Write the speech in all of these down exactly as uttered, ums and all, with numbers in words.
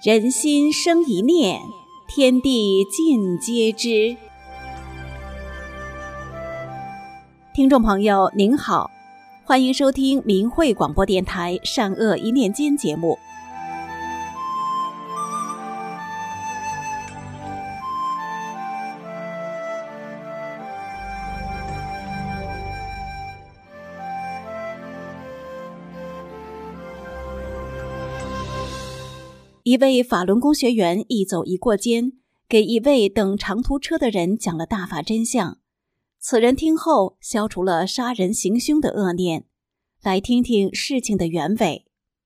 人心生一念，天地尽皆知。听众朋友您好，欢迎收听明慧广播电台善恶一念间节目。一位法轮功学员一走一过间，给一位等长途车的人讲了大法真相。此人听后消除了杀人行凶的恶念。来听听事情的原委。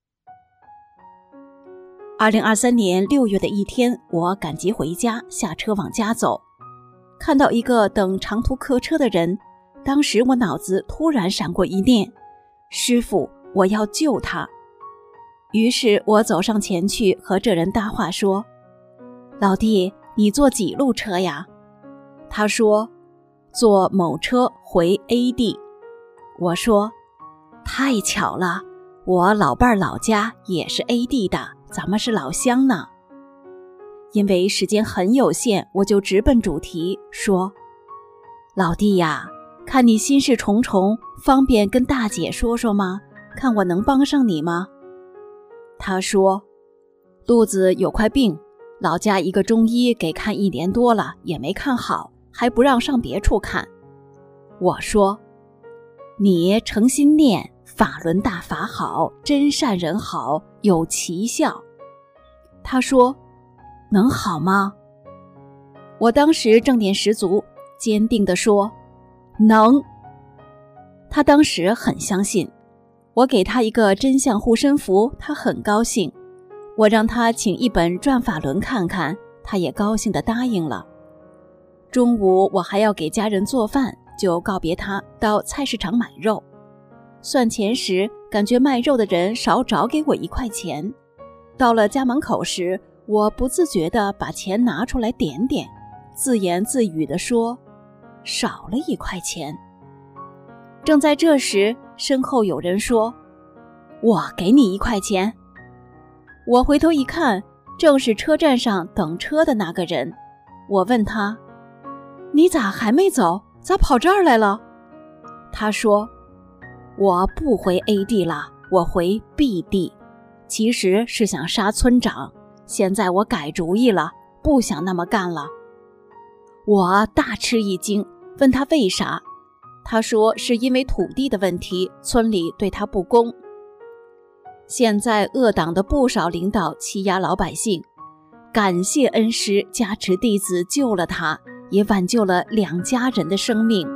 二零二三年六月的一天，我赶集回家，下车往家走，看到一个等长途客车的人，当时我脑子突然闪过一念，师父，我要救他。于是我走上前去和这人搭话说，老弟，你坐几路车呀？他说，坐某车回 A 地。我说，太巧了，我老伴儿老家也是 A 地的，咱们是老乡呢。因为时间很有限，我就直奔主题说，老弟呀，看你心事重重，方便跟大姐说说吗？看我能帮上你吗？他说，肚子有块病，老家一个中医给看一年多了也没看好，还不让上别处看。我说，你诚心念法轮大法好，真善人好，有奇效。他说，能好吗？我当时正念十足，坚定地说，能。他当时很相信，我给他一个真相护身符，他很高兴。我让他请一本转法轮看看，他也高兴地答应了。中午我还要给家人做饭，就告别他到菜市场买肉。算钱时，感觉卖肉的人少找给我一块钱。到了家门口时，我不自觉地把钱拿出来点点，自言自语地说，少了一块钱。正在这时，身后有人说，我给你一块钱。我回头一看，正是车站上等车的那个人。我问他，你咋还没走？咋跑这儿来了？他说，我不回 A 地了，我回 B 地，其实是想杀村长，现在我改主意了，不想那么干了。我大吃一惊，问他为啥？他说是因为土地的问题，村里对他不公。现在恶党的不少领导欺压老百姓，感谢恩师加持弟子救了他，也挽救了两家人的生命。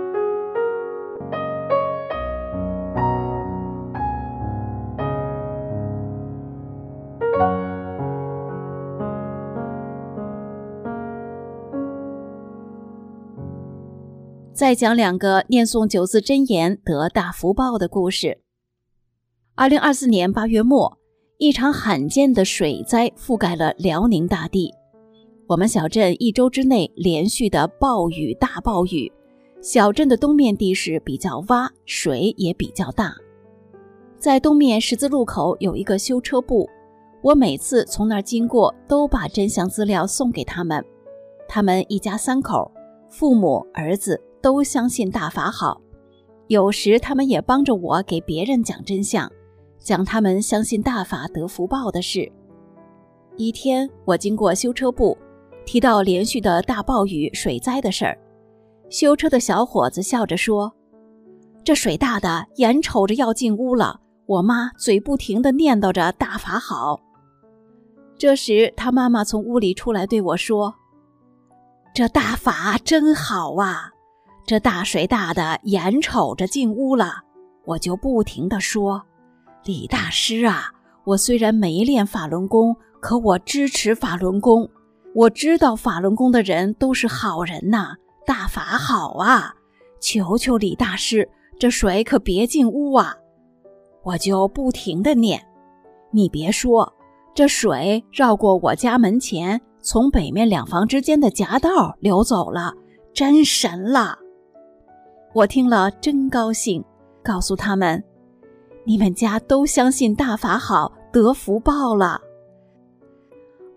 再讲两个念诵九字真言得大福报的故事。二零二四年八月末，一场罕见的水灾覆盖了辽宁大地。我们小镇一周之内连续的暴雨大暴雨，小镇的东面地势比较洼，水也比较大。在东面十字路口有一个修车部，我每次从那儿经过都把真相资料送给他们。他们一家三口，父母儿子都相信大法好，有时他们也帮着我给别人讲真相，讲他们相信大法得福报的事。一天我经过修车部，提到连续的大暴雨水灾的事儿，修车的小伙子笑着说，这水大的眼瞅着要进屋了，我妈嘴不停地念叨着大法好。这时他妈妈从屋里出来对我说，这大法真好啊，这大水大的眼瞅着进屋了。我就不停地说，李大师啊，我虽然没练法轮功，可我支持法轮功，我知道法轮功的人都是好人呐，大法好啊，求求李大师，这水可别进屋啊。我就不停地念，你别说，这水绕过我家门前，从北面两房之间的夹道流走了，真神了。我听了真高兴，告诉他们，你们家都相信大法好，得福报了。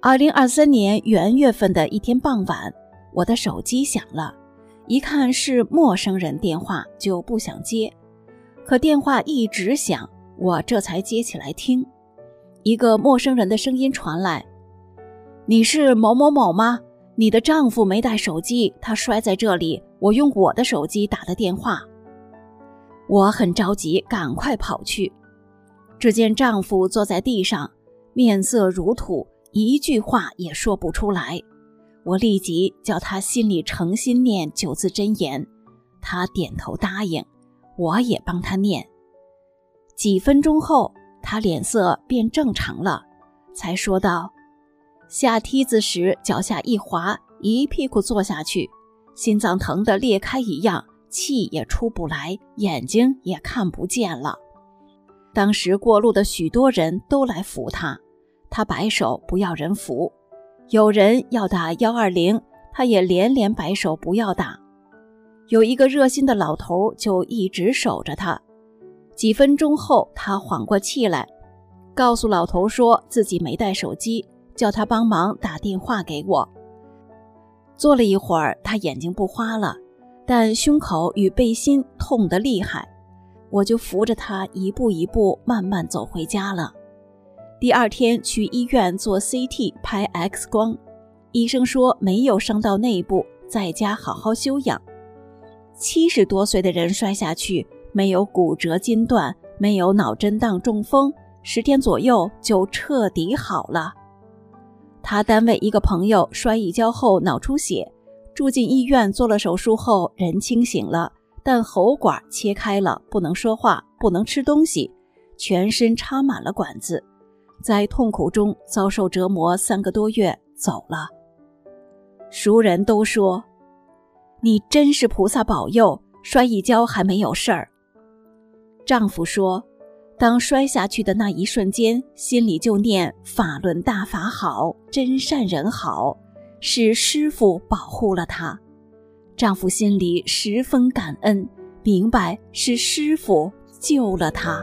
二零二三年元月份的一天傍晚，我的手机响了，一看是陌生人电话，就不想接。可电话一直响，我这才接起来听。一个陌生人的声音传来：你是某某某吗？你的丈夫没带手机，他摔在这里，我用我的手机打的电话。我很着急，赶快跑去。只见丈夫坐在地上，面色如土，一句话也说不出来。我立即叫他心里诚心念九字真言，他点头答应，我也帮他念。几分钟后，他脸色变正常了，才说道：下梯子时脚下一滑，一屁股坐下去，心脏疼得裂开一样，气也出不来，眼睛也看不见了。当时过路的许多人都来扶他，他摆手不要人扶，有人要打一二零，他也连连摆手不要打。有一个热心的老头就一直守着他。几分钟后，他缓过气来，告诉老头说自己没带手机，叫他帮忙打电话给我。坐了一会儿，他眼睛不花了，但胸口与背心痛得厉害，我就扶着他一步一步慢慢走回家了。第二天去医院做 C T 拍 X 光，医生说没有伤到内部，在家好好休养。七十多岁的人摔下去，没有骨折筋断，没有脑震荡中风，十天左右就彻底好了。他单位一个朋友摔一跤后脑出血，住进医院做了手术后人清醒了，但喉管切开了，不能说话，不能吃东西，全身插满了管子，在痛苦中遭受折磨三个多月，走了。熟人都说：你真是菩萨保佑，摔一跤还没有事儿。丈夫说，当摔下去的那一瞬间，心里就念法轮大法好，真善人好，是师父保护了他。丈夫心里十分感恩，明白是师父救了他。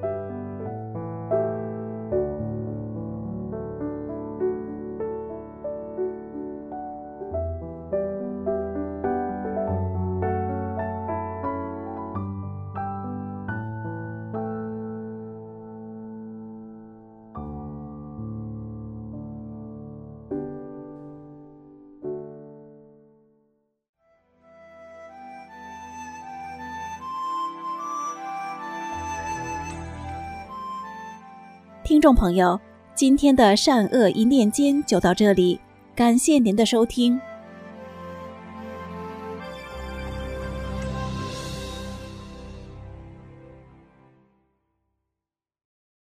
听众朋友，今天的善恶一念间就到这里，感谢您的收听。